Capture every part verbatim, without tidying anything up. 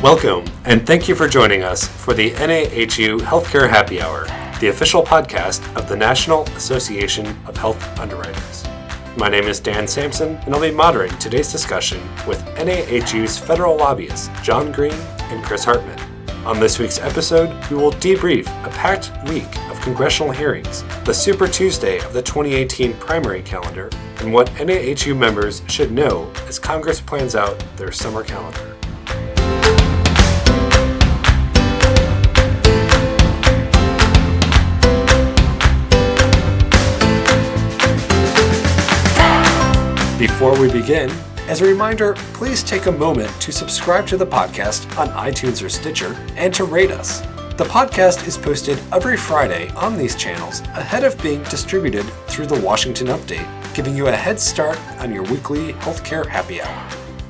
Welcome, and thank you for joining us for the N A H U Healthcare Happy Hour, the official podcast of the National Association of Health Underwriters. My name is Dan Sampson, and I'll be moderating today's discussion with N A H U's federal lobbyists, John Green and Chris Hartman. On this week's episode, we will debrief a packed week of congressional hearings, the Super Tuesday of the twenty eighteen primary calendar, and what N A H U members should know as Congress plans out their summer calendar. Before we begin, as a reminder, please take a moment to subscribe to the podcast on iTunes or Stitcher and to rate us. The podcast is posted every Friday on these channels ahead of being distributed through the Washington Update, giving you a head start on your weekly healthcare happy hour.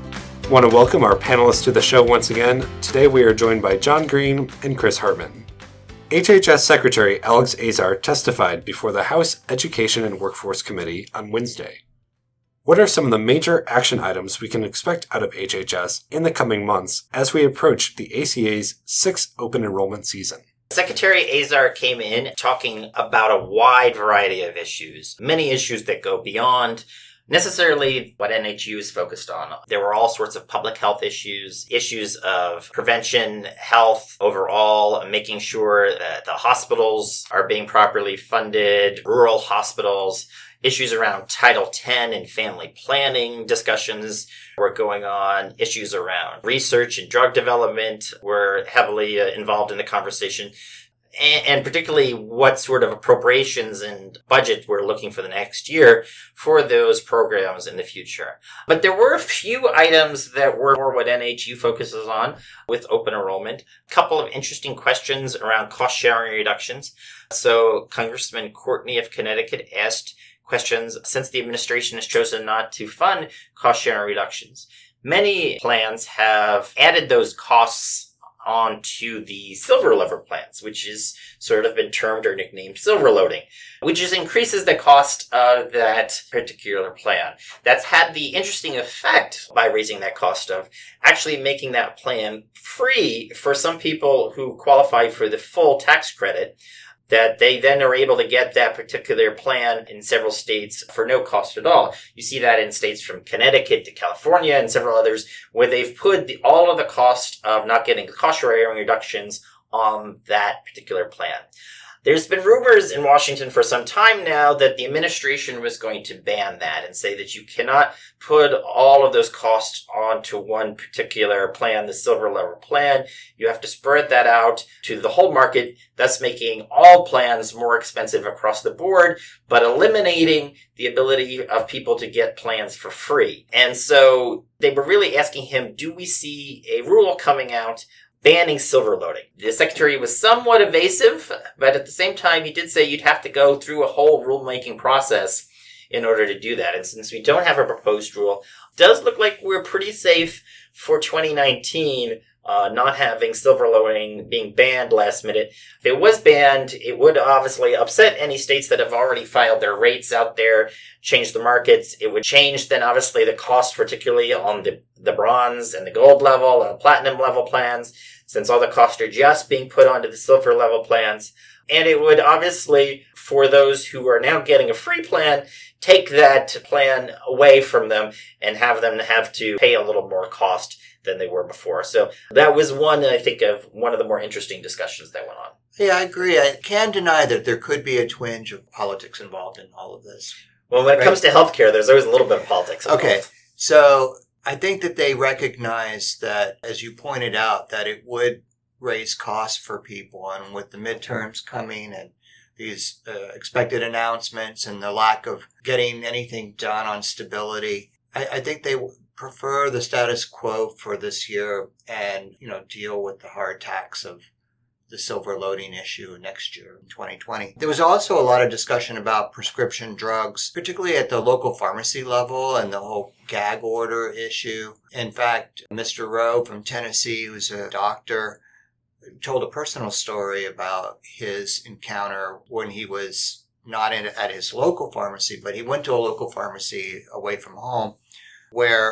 I want to welcome our panelists to the show once again. Today we are joined by John Green and Chris Hartman. H H S Secretary Alex Azar testified before the House Education and Workforce Committee on Wednesday. What are some of the major action items we can expect out of H H S in the coming months as we approach the A C A's sixth open enrollment season? Secretary Azar came in talking about a wide variety of issues, many issues that go beyond necessarily what N H U is focused on. There were all sorts of public health issues, issues of prevention, health overall, making sure that the hospitals are being properly funded, rural hospitals, issues around Title ten and family planning discussions were going on. Issues around research and drug development were heavily uh, involved in the conversation. And, and particularly what sort of appropriations and budget we're looking for the next year for those programs in the future. But there were a few items that were more what N H U focuses on with open enrollment. A couple of interesting questions around cost sharing reductions. So Congressman Courtney of Connecticut asked questions since the administration has chosen not to fund cost sharing reductions. Many plans have added those costs onto the silver level plans, which is sort of been termed or nicknamed silver loading, which is increases the cost of that particular plan. That's had the interesting effect by raising that cost of actually making that plan free for some people who qualify for the full tax credit, that they then are able to get that particular plan in several states for no cost at all. You see that in states from Connecticut to California and several others where they've put the, all of the cost of not getting cost sharing reductions on that particular plan. There's been rumors in Washington for some time now that the administration was going to ban that and say that you cannot put all of those costs onto one particular plan, the silver level plan. You have to spread that out to the whole market, thus making all plans more expensive across the board, but eliminating the ability of people to get plans for free. And so they were really asking him, do we see a rule coming out banning silver loading? The secretary was somewhat evasive, but at the same time, he did say you'd have to go through a whole rulemaking process in order to do that. And since we don't have a proposed rule, it does look like we're pretty safe for twenty nineteen, uh, not having silver loading being banned last minute. If it was banned, it would obviously upset any states that have already filed their rates out there, change the markets. It would change then obviously the cost, particularly on the, the bronze and the gold level and the platinum level plans, since all the costs are just being put onto the silver level plans. And it would obviously, for those who are now getting a free plan, take that plan away from them and have them have to pay a little more cost than they were before. So that was one, I think, of one of the more interesting discussions that went on. Yeah, I agree. I can't deny that there could be a twinge of politics involved in all of this. Well, when it right? comes to healthcare, there's always a little bit of politics involved. Okay, so I think that they recognize that, as you pointed out, that it would raise costs for people. And with the midterms coming and these uh, expected announcements and the lack of getting anything done on stability, I, I think they prefer the status quo for this year and, you know, deal with the hard tax of the silver loading issue next year in twenty twenty. There was also a lot of discussion about prescription drugs, particularly at the local pharmacy level and the whole gag order issue. In fact, Mister Rowe from Tennessee, who's a doctor, told a personal story about his encounter when he was not in, at his local pharmacy, but he went to a local pharmacy away from home where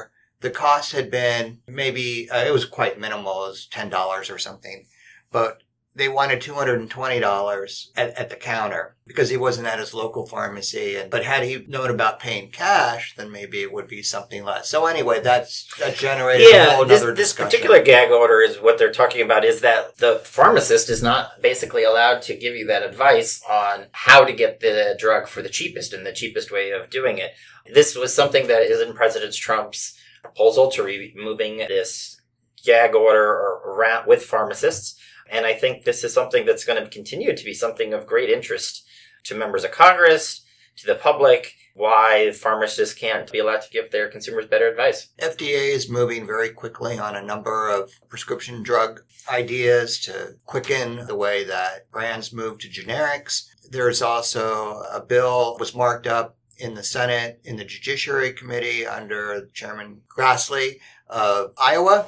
the cost had been maybe, uh, it was quite minimal. It was ten dollars or something. But they wanted two hundred twenty dollars at, at the counter because he wasn't at his local pharmacy. And, but had he known about paying cash, then maybe it would be something less. So anyway, that's that generated yeah, a whole this, other this discussion. particular gag order is what they're talking about is that the pharmacist is not basically allowed to give you that advice on how to get the drug for the cheapest and the cheapest way of doing it. This was something that is in President Trump's proposal to removing this gag order around with pharmacists. And I think this is something that's going to continue to be something of great interest to members of Congress, to the public, why pharmacists can't be allowed to give their consumers better advice. F D A is moving very quickly on a number of prescription drug ideas to quicken the way that brands move to generics. There's also a bill was marked up in the Senate, in the Judiciary Committee under Chairman Grassley of Iowa.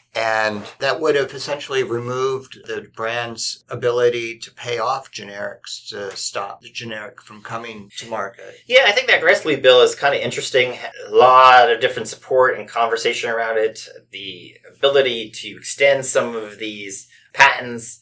And that would have essentially removed the brand's ability to pay off generics to stop the generic from coming to market. Yeah, I think that Grassley bill is kind of interesting. A lot of different support and conversation around it. The ability to extend some of these patents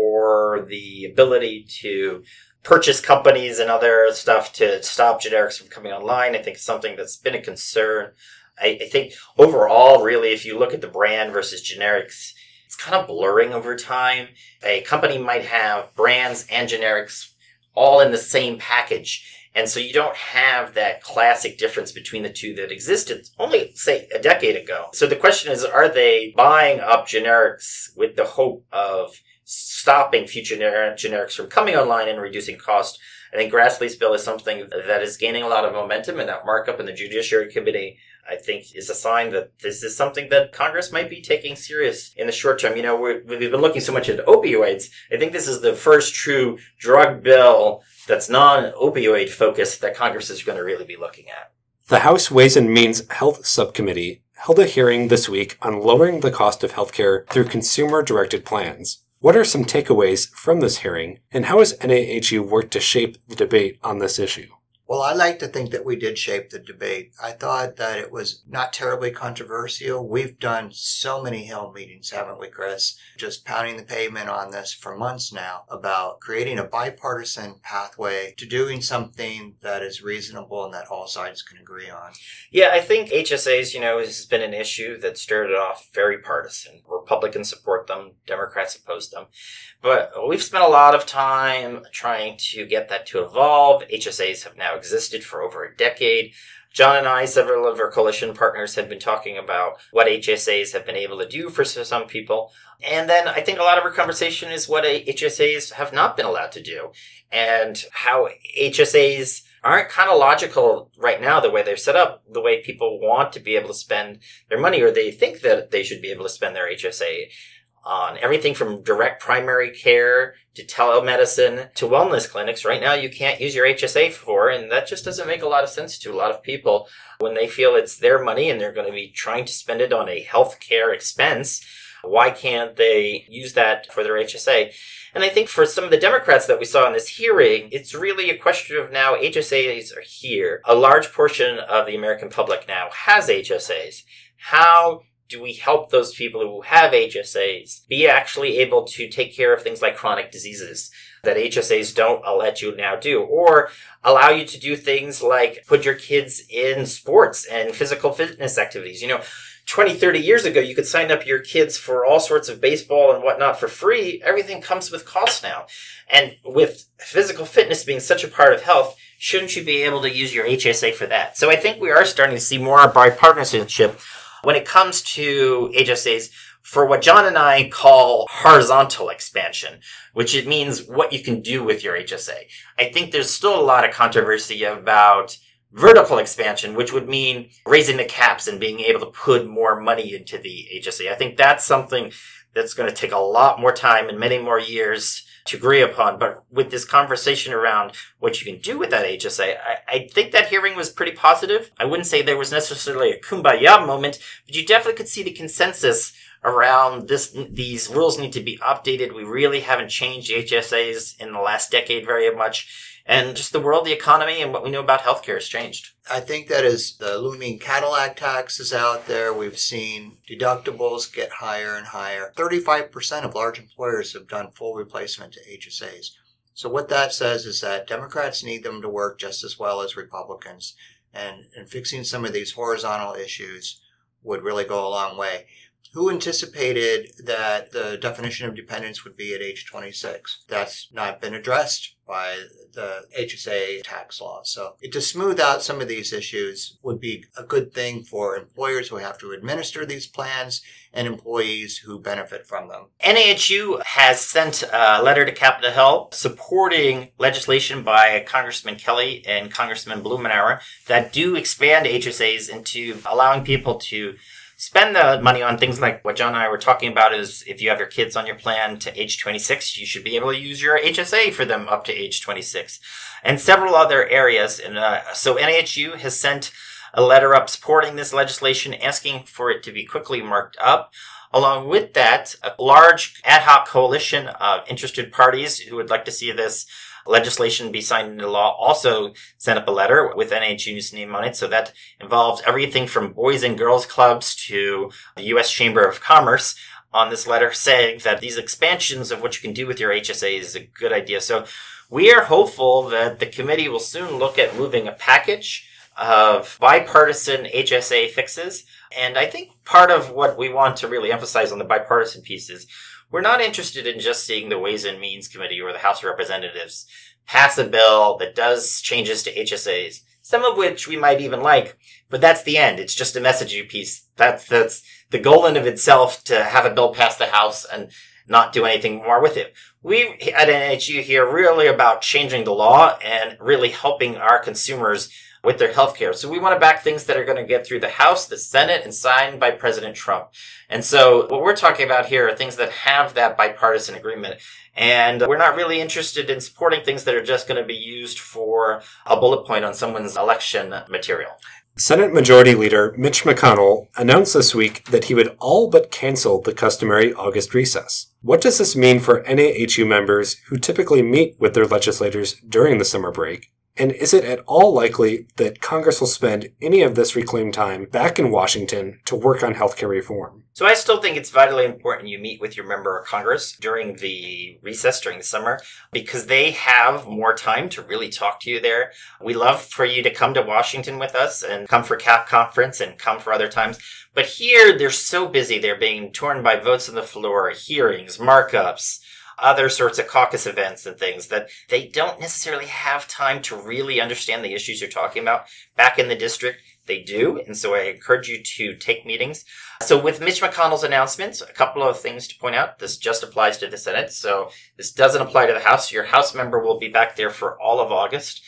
or the ability to purchase companies and other stuff to stop generics from coming online, I think is something that's been a concern. I, I think overall, really, if you look at the brand versus generics, it's kind of blurring over time. A company might have brands and generics all in the same package. And so you don't have that classic difference between the two that existed only, say, a decade ago. So the question is, are they buying up generics with the hope of stopping future generics from coming online and reducing cost? I think Grassley's bill is something that is gaining a lot of momentum, and that markup in the Judiciary Committee, I think, is a sign that this is something that Congress might be taking serious in the short term. You know, we're, we've been looking so much at opioids. I think this is the first true drug bill that's non-opioid focused that Congress is going to really be looking at. The House Ways and Means Health Subcommittee held a hearing this week on lowering the cost of healthcare through consumer-directed plans. What are some takeaways from this hearing, and how has N A H U worked to shape the debate on this issue? Well, I like to think that we did shape the debate. I thought that it was not terribly controversial. We've done so many Hill meetings, haven't we, Chris? Just pounding the pavement on this for months now about creating a bipartisan pathway to doing something that is reasonable and that all sides can agree on. Yeah, I think H S As, you know, has been an issue that started off very partisan. Republicans support them, Democrats oppose them. But we've spent a lot of time trying to get that to evolve. H S As have now existed for over a decade. John and I, several of our coalition partners, have been talking about what H S As have been able to do for some people. And then I think a lot of our conversation is what H S As have not been allowed to do, and how H S As aren't kind of logical right now, the way they're set up, the way people want to be able to spend their money, or they think that they should be able to spend their H S A on everything from direct primary care to telemedicine to wellness clinics. Right now, you can't use your H S A for, and that just doesn't make a lot of sense to a lot of people when they feel it's their money and they're going to be trying to spend it on a healthcare expense. Why can't they use that for their H S A? And I think for some of the Democrats that we saw in this hearing, it's really a question of now H S As are here. A large portion of the American public now has H S As. How do we help those people who have H S As be actually able to take care of things like chronic diseases that H S As don't let you now do, or allow you to do things like put your kids in sports and physical fitness activities? You know, twenty, thirty years ago, you could sign up your kids for all sorts of baseball and whatnot for free. Everything comes with cost now. And with physical fitness being such a part of health, shouldn't you be able to use your H S A for that? So I think we are starting to see more bipartisanship when it comes to H S As for what John and I call horizontal expansion, which it means what you can do with your H S A. I think there's still a lot of controversy about vertical expansion, which would mean raising the caps and being able to put more money into the H S A. I think that's something that's going to take a lot more time and many more years to agree upon. But with this conversation around what you can do with that H S A, I, I think that hearing was pretty positive. I wouldn't say there was necessarily a kumbaya moment, but you definitely could see the consensus around this. These rules need to be updated. We really haven't changed H S As in the last decade very much. and just the world, the economy, and what we know about healthcare has changed. I think that as the looming Cadillac tax is out there, we've seen deductibles get higher and higher. thirty-five percent of large employers have done full replacement to H S As. So what that says is that Democrats need them to work just as well as Republicans. And, and fixing some of these horizontal issues would really go a long way. Who anticipated that the definition of dependence would be at age twenty-six? That's not been addressed by the H S A tax law. So to smooth out some of these issues would be a good thing for employers who have to administer these plans and employees who benefit from them. N A H U has sent a letter to Capitol Hill supporting legislation by Congressman Kelly and Congressman Blumenauer that do expand H S As into allowing people to spend the money on things like what John and I were talking about is if you have your kids on your plan to age twenty-six, you should be able to use your H S A for them up to age twenty-six. And several other areas. And uh, so N A H U has sent a letter up supporting this legislation, asking for it to be quickly marked up. Along with that, a large ad hoc coalition of interested parties who would like to see this legislation be signed into law also sent up a letter with N A H U's name on it. So that involves everything from boys and girls clubs to the U S Chamber of Commerce on this letter saying that these expansions of what you can do with your H S A is a good idea. So we are hopeful that the committee will soon look at moving a package of bipartisan H S A fixes. And I think part of what we want to really emphasize on the bipartisan piece is we're not interested in just seeing the Ways and Means Committee or the House of Representatives pass a bill that does changes to H S As, some of which we might even like, but that's the end. It's just a messaging piece. That's, that's the goal in of itself to have a bill pass the House and not do anything more with it. We at N A H U here are really about changing the law and really helping our consumers with their health care. So we want to back things that are going to get through the House, the Senate, and signed by President Trump. And so what we're talking about here are things that have that bipartisan agreement. And we're not really interested in supporting things that are just going to be used for a bullet point on someone's election material. Senate Majority Leader Mitch McConnell announced this week that he would all but cancel the customary August recess. What does this mean for N A H U members who typically meet with their legislators during the summer break? And is it at all likely that Congress will spend any of this reclaimed time back in Washington to work on healthcare reform? So I still think it's vitally important you meet with your member of Congress during the recess, during the summer, because they have more time to really talk to you there. We love for you to come to Washington with us and come for CAP conference and come for other times. But here, they're so busy. They're being torn by votes on the floor, hearings, markups, other sorts of caucus events and things that they don't necessarily have time to really understand the issues you're talking about. Back in the district, they do. And so I encourage you to take meetings. So with Mitch McConnell's announcements, a couple of things to point out. This just applies to the Senate. So this doesn't apply to the House. Your House member will be back there for all of August.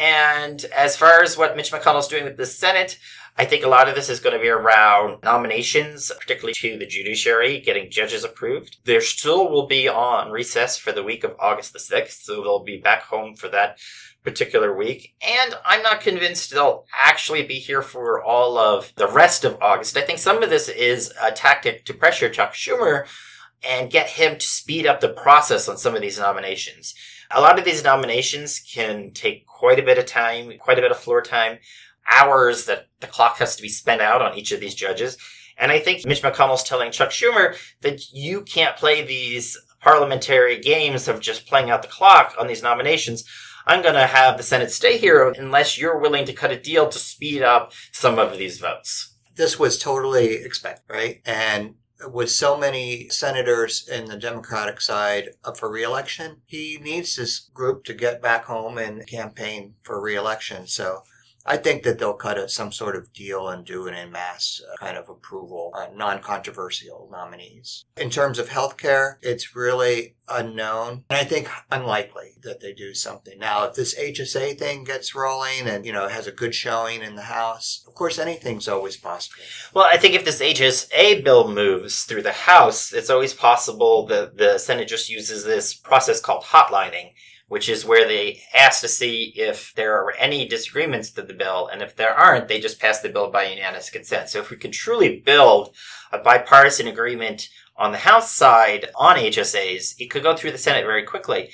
And as far as what Mitch McConnell's doing with the Senate, I think a lot of this is going to be around nominations, particularly to the judiciary, getting judges approved. There still will be on recess for the week of August the sixth, so they'll be back home for that particular week. And I'm not convinced they'll actually be here for all of the rest of August. I think some of this is a tactic to pressure Chuck Schumer and get him to speed up the process on some of these nominations. A lot of these nominations can take quite a bit of time, quite a bit of floor time, hours that the clock has to be spent out on each of these judges. And I think Mitch McConnell's telling Chuck Schumer that you can't play these parliamentary games of just playing out the clock on these nominations. I'm going to have the Senate stay here unless you're willing to cut a deal to speed up some of these votes. This was totally expected, right? And with so many senators in the Democratic side up for re-election, he needs this group to get back home and campaign for re-election. So I think that they'll cut a, some sort of deal and do an en masse uh, kind of approval, uh, non-controversial nominees. In terms of healthcare, it's really unknown, and I think unlikely that they do something. Now, if this H S A thing gets rolling and, you know, has a good showing in the House, of course, anything's always possible. Well, I think if this H S A bill moves through the House, it's always possible that the Senate just uses this process called hotlining, which is where they ask to see if there are any disagreements to the bill. And if there aren't, they just pass the bill by unanimous consent. So if we could truly build a bipartisan agreement on the House side on H S As, it could go through the Senate very quickly.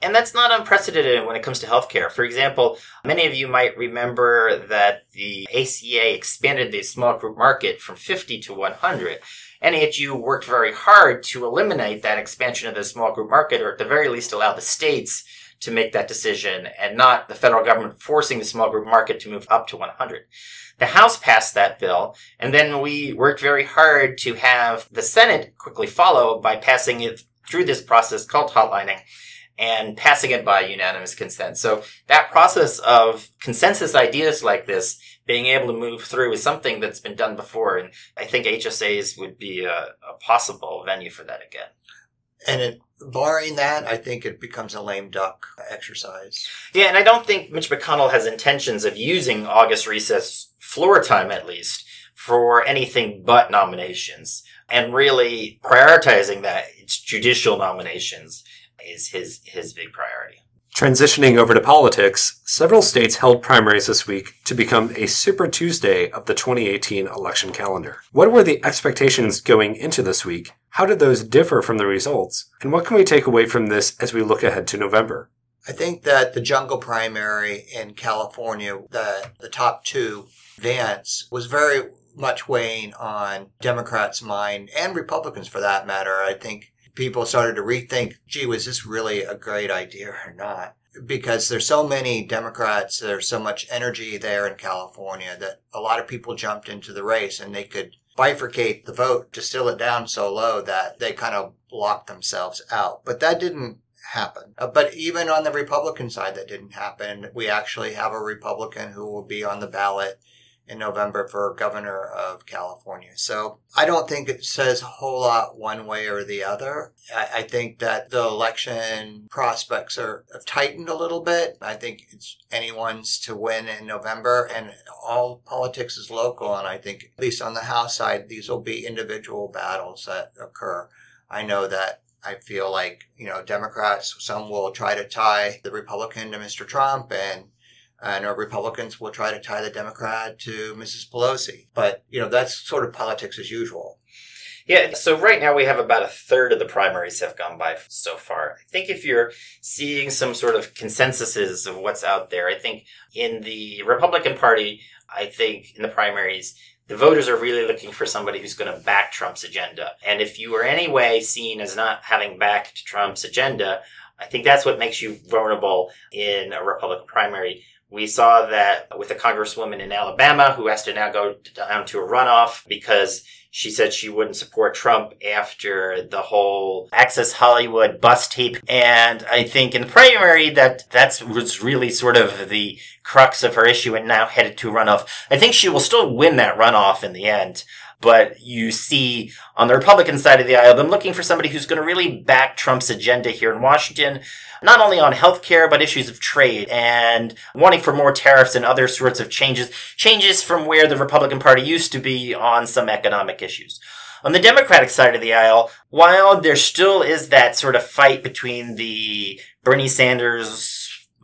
And that's not unprecedented when it comes to healthcare. For example, many of you might remember that the A C A expanded the small group market from fifty to one hundred. N I H U worked very hard to eliminate that expansion of the small group market, or at the very least allow the states to make that decision and not the federal government forcing the small group market to move up to one hundred. The House passed that bill, and then we worked very hard to have the Senate quickly follow by passing it through this process called hotlining and passing it by unanimous consent. So that process of consensus ideas like this being able to move through is something that's been done before, and I think H S As would be a, a possible venue for that again. And it, barring that, I think it becomes a lame duck exercise. Yeah, and I don't think Mitch McConnell has intentions of using August recess, floor time at least, for anything but nominations. And really prioritizing that, it's judicial nominations, is his, his big priority. Transitioning over to politics, several states held primaries this week to become a Super Tuesday of the twenty eighteen election calendar. What were the expectations going into this week? How did those differ from the results? And what can we take away from this as we look ahead to November? I think that the jungle primary in California, the, the top two, Vance, was very much weighing on Democrats' mind, and Republicans for that matter. I think people started to rethink, gee, was this really a great idea or not? Because there's so many Democrats, there's so much energy there in California that a lot of people jumped into the race, and they could bifurcate the vote, distill it down so low that they kind of blocked themselves out. But that didn't happen. Uh, but even on the Republican side, that didn't happen. We actually have a Republican who will be on the ballot in November for governor of California. So I don't think it says a whole lot one way or the other. I, I think that the election prospects are have tightened a little bit. I think it's anyone's to win in November, and all politics is local. And I think, at least on the House side, these will be individual battles that occur. I know that I feel like, you know, Democrats, some will try to tie the Republican to Mister Trump, and And our Republicans will try to tie the Democrat to Missus Pelosi. But, you know, that's sort of politics as usual. Yeah, so right now we have about a third of the primaries have gone by so far. I think if you're seeing some sort of consensuses of what's out there, I think in the Republican Party, I think in the primaries, the voters are really looking for somebody who's going to back Trump's agenda. And if you are anyway seen as not having backed Trump's agenda, I think that's what makes you vulnerable in a Republican primary. We saw that with a congresswoman in Alabama who has to now go down to a runoff because she said she wouldn't support Trump after the whole Access Hollywood bus tape. And I think in the primary that that was really sort of the crux of her issue, and now headed to a runoff. I think she will still win that runoff in the end. But you see on the Republican side of the aisle, them looking for somebody who's going to really back Trump's agenda here in Washington, not only on healthcare, but issues of trade, and wanting for more tariffs and other sorts of changes, changes from where the Republican Party used to be on some economic issues. On the Democratic side of the aisle, while there still is that sort of fight between the Bernie Sanders,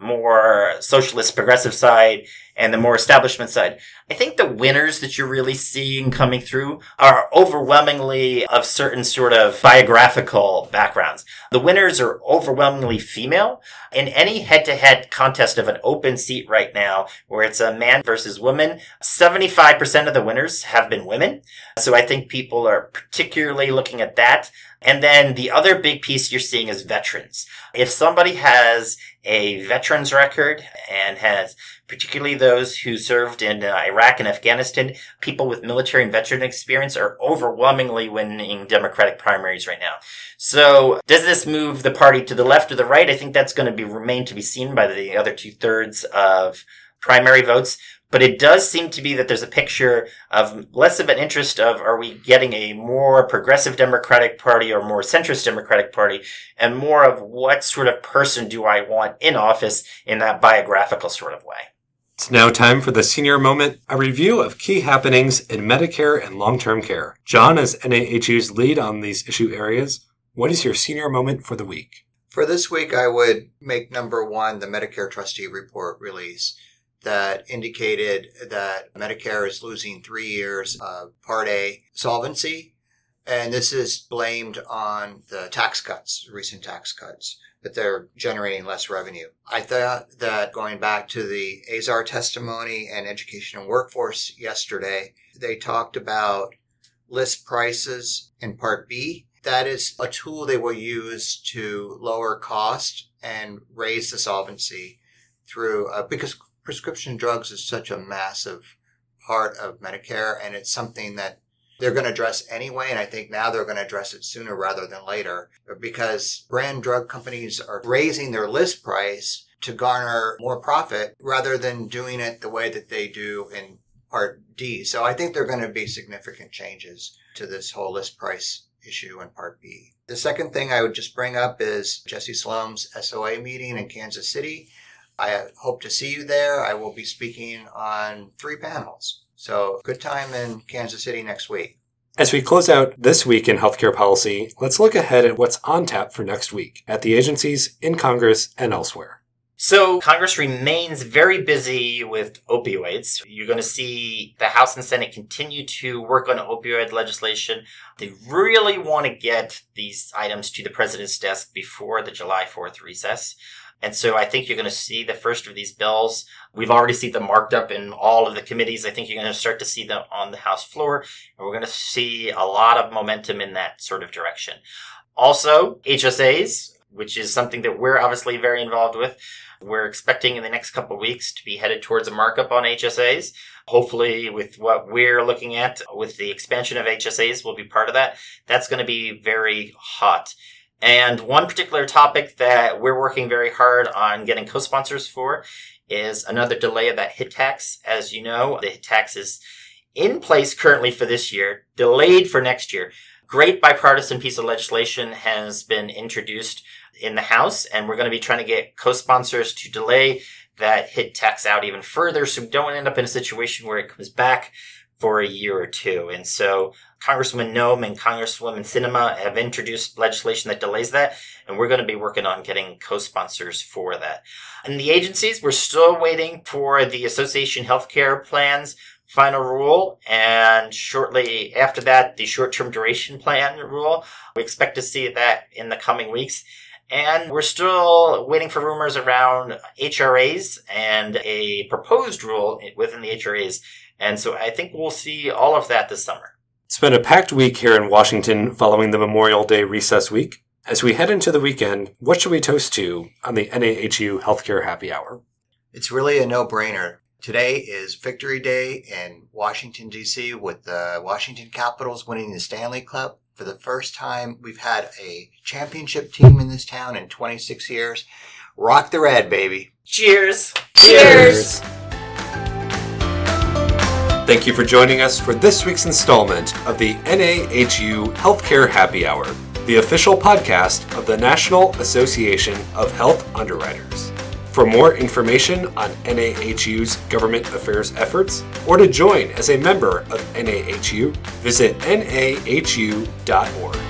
more socialist progressive side and the more establishment side, I think the winners that you're really seeing coming through are overwhelmingly of certain sort of biographical backgrounds. The winners are overwhelmingly female. In any head-to-head contest of an open seat right now, where it's a man versus woman, seventy-five percent of the winners have been women. So I think people are particularly looking at that. And then the other big piece you're seeing is veterans. If somebody has a veterans record and has particularly those who served in uh, Iraq and Afghanistan, people with military and veteran experience are overwhelmingly winning Democratic primaries right now. So does this move the party to the left or the right? I think that's going to be remain to be seen by the other two thirds of primary votes. But it does seem to be that there's a picture of less of an interest of, are we getting a more progressive Democratic Party or more centrist Democratic Party, and more of what sort of person do I want in office in that biographical sort of way. It's now time for the Senior Moment, a review of key happenings in Medicare and long-term care. John, as N A H U's lead on these issue areas, what is your Senior Moment for the week? For this week, I would make number one the Medicare trustee report release that indicated that Medicare is losing three years of Part A solvency. And this is blamed on the tax cuts, recent tax cuts. but they're generating less revenue. I thought that going back to the A Z A R testimony and Education and Workforce yesterday, they talked about list prices in Part B. That is a tool they will use to lower cost and raise the solvency through, uh, because prescription drugs is such a massive part of Medicare, and it's something that they're going to address anyway, and I think now they're going to address it sooner rather than later, because brand drug companies are raising their list price to garner more profit rather than doing it the way that they do in Part D. So I think there are going to be significant changes to this whole list price issue in Part B. The second thing I would just bring up is Jesse Sloan's S O A meeting in Kansas City. I hope to see you there. I will be speaking on three panels. So good time in Kansas City next week. As we close out this week in healthcare policy, let's look ahead at what's on tap for next week at the agencies, in Congress, and elsewhere. So Congress remains very busy with opioids. You're going to see the House and Senate continue to work on opioid legislation. They really want to get these items to the president's desk before the July fourth recess. And so I think you're going to see the first of these bills. We've already seen them marked up in all of the committees. I think you're going to start to see them on the House floor. And we're going to see a lot of momentum in that sort of direction. Also, H S As, which is something that we're obviously very involved with. We're expecting in the next couple of weeks to be headed towards a markup on H S As. Hopefully, with what we're looking at, with the expansion of H S As, we'll be part of that. That's going to be very hot. And one particular topic that we're working very hard on getting co-sponsors for is another delay of that HIT tax. As you know, the HIT tax is in place currently for this year, delayed for next year. Great bipartisan piece of legislation has been introduced in the House, and we're going to be trying to get co-sponsors to delay that HIT tax out even further so we don't end up in a situation where it comes back for a year or two. And so Congressman Noem and Congresswoman Sinema have introduced legislation that delays that, and we're going to be working on getting co-sponsors for that. And the agencies, we're still waiting for the Association Healthcare Plan's final rule, and shortly after that, the short-term duration plan rule. We expect to see that in the coming weeks. And we're still waiting for rumors around H R As and a proposed rule within the H R As. And so I think we'll see all of that this summer. It's been a packed week here in Washington following the Memorial Day recess week. As we head into the weekend, what should we toast to on the N A H U Healthcare Happy Hour? It's really a no-brainer. Today is Victory Day in Washington, D C, with the Washington Capitals winning the Stanley Cup. For the first time, we've had a championship team in this town in twenty-six years. Rock the red, baby. Cheers. Cheers. Thank you for joining us for this week's installment of the N A H U Healthcare Happy Hour, the official podcast of the National Association of Health Underwriters. For more information on N A H U's government affairs efforts, or to join as a member of N A H U, visit N A H U dot org.